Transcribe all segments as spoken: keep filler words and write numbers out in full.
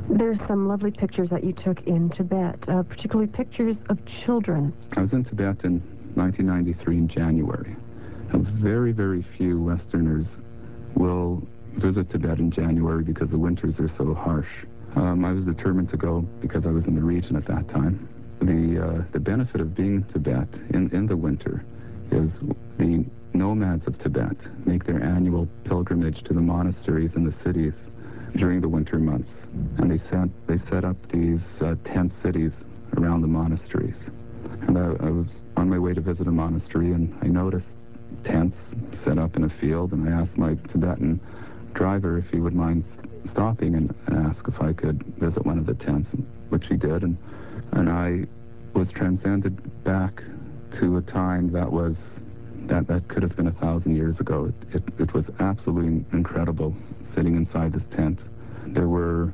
There's some lovely pictures that you took in Tibet, uh, particularly pictures of children. I was in Tibet in nineteen ninety-three in January. And very, very few Westerners will visit Tibet in January because the winters are so harsh. Um, I was determined to go because I was in the region at that time. The uh, the benefit of being in Tibet in, in the winter is the nomads of Tibet make their annual pilgrimage to the monasteries in the cities during the winter months, and they set they set up these uh, tent cities around the monasteries. And I, I was on my way to visit a monastery, and I noticed tents set up in a field, and I asked my Tibetan driver if he would mind stopping and, and ask if I could visit one of the tents, which he did, and and I was transcended back to a time that was that that could have been a thousand years ago. It, it, it was absolutely incredible sitting inside this tent. There were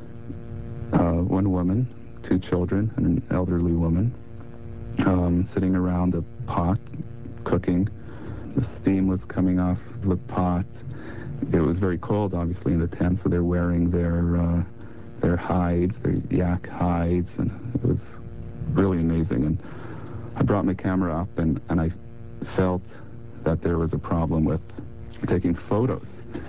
uh, one woman, two children, and an elderly woman um, sitting around a pot cooking. The steam was coming off the pot. It was very cold, obviously, in the tent, so they're wearing their uh, their hides, their yak hides, and it was really amazing. And I brought my camera up, and, and I felt that there was a problem with taking photos.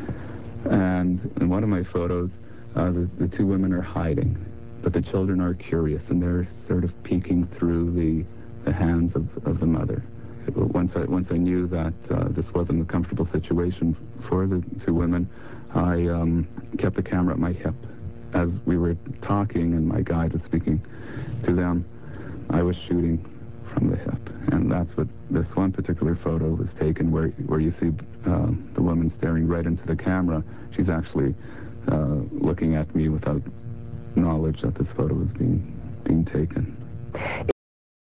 And in one of my photos, uh, the, the two women are hiding, but the children are curious, and they're sort of peeking through the, the hands of, of the mother. Once I once I knew that uh, this wasn't a comfortable situation for the two women, I um, kept the camera at my hip. As we were talking and my guide was speaking to them, I was shooting from the hip. And that's what this one particular photo was taken, where where you see uh, the woman staring right into the camera. She's actually uh, looking at me without knowledge that this photo was being being taken.